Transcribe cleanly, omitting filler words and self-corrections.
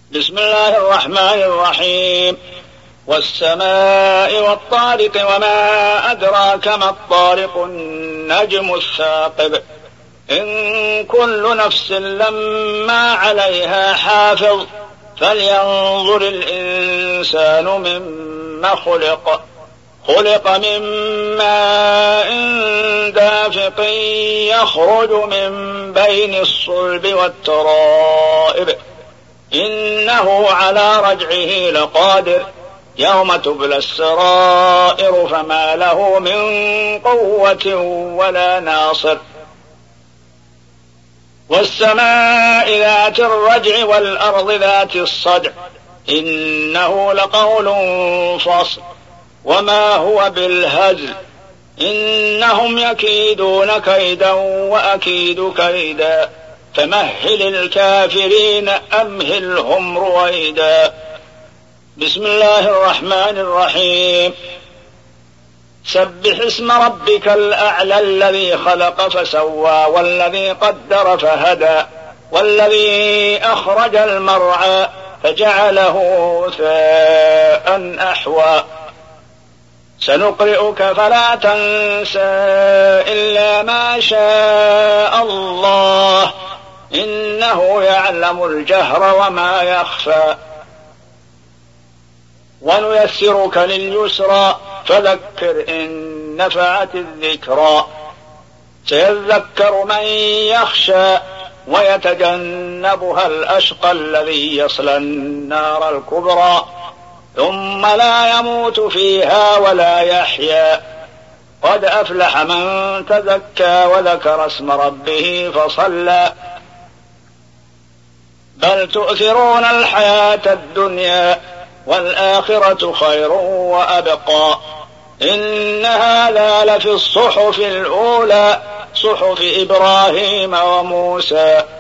بسم الله الرحمن الرحيم. والسماء والطارق وما أدراك ما الطارق النجم الثاقب إن كل نفس لما عليها حافظ فلينظر الإنسان مما خلق من ماء دافق يخرج من بين الصلب والترائب إنه على رجعه لقادر يوم تبلى السرائر فما له من قوة ولا ناصر. والسماء ذات الرجع والأرض ذات الصدع إنه لقول فصل وما هو بالهزل إنهم يكيدون كيدا وأكيد كيدا فمهل الكافرين أمهلهم رويدا. بسم الله الرحمن الرحيم. سبح اسم ربك الأعلى الذي خلق فسوى والذي قدر فهدى والذي أخرج المرعى فجعله غثاء أحوى سنقرئك فلا تنسى إلا ما شاء الله إنه يعلم الجهر وما يخفى ونيسرك لليسرى فذكر إن نفعت الذكرى سيذكر من يخشى ويتجنبها الأشقى الذي يصلى النار الكبرى ثم لا يموت فيها ولا يحيا قد أفلح من تزكى وذكر اسم ربه فصلى بل تؤثرون الحياة الدنيا والآخرة خير وأبقى إن هذا لفي الصحف الأولى صحف إبراهيم وموسى